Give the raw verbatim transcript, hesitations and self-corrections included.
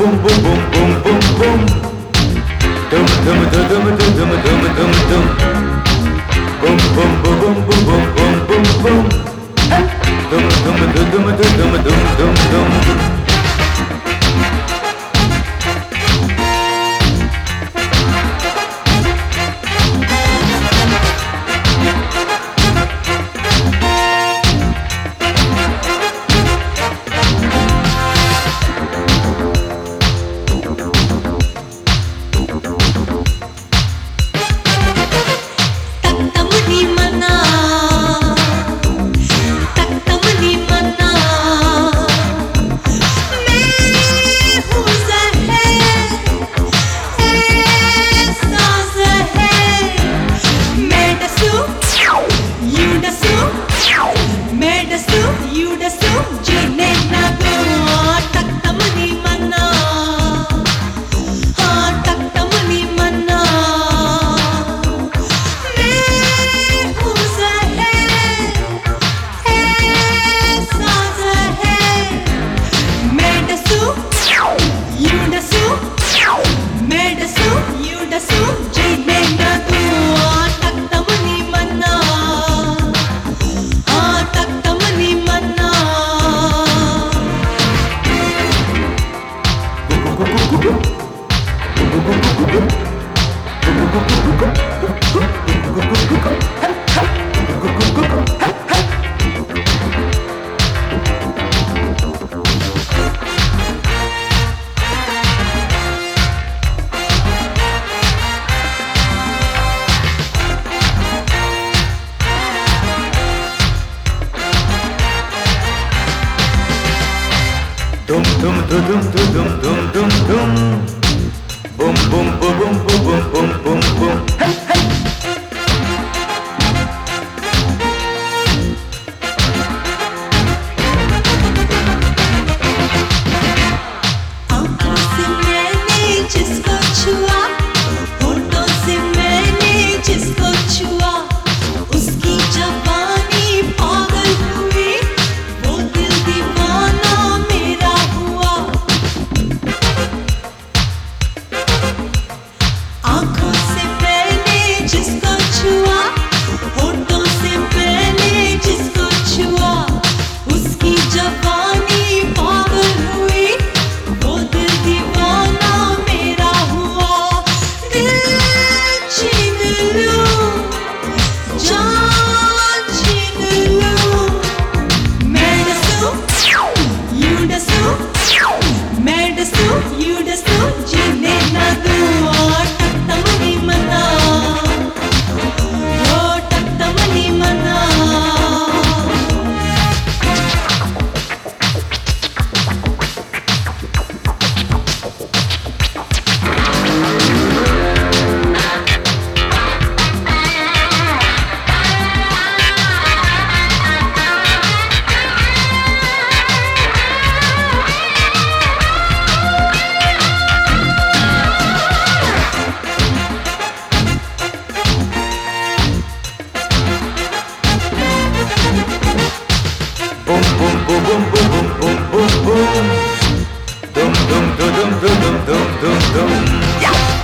Dum dum dum dum dum dum dum dum. Boom boom boom boom boom boom boom boom. Hey hey. आँखों से मैंने जिसको छुआ, होठों से मैंने जिसको छुआ, उसकी जवानी पागल हुई, वो दिल दीवाना मेरा हुआ। आँखों से मैंने जिसको छुआ, होठों से मैंने जिसको छुआ, उसकी जवानी पागल हुई, वो दिल दीवाना मेरा हुआ। दिल छीन लूं, जान छीन लूं, मैं डसूं, यूं डसूं, मैं डसूं, यूं डसूं, जीने ना दूं। टकटमनी मना, ओ टकटमनी मना। Boom boom boom boom boom boom boom boom boom. Dum dum dum dum dum dum dum dum.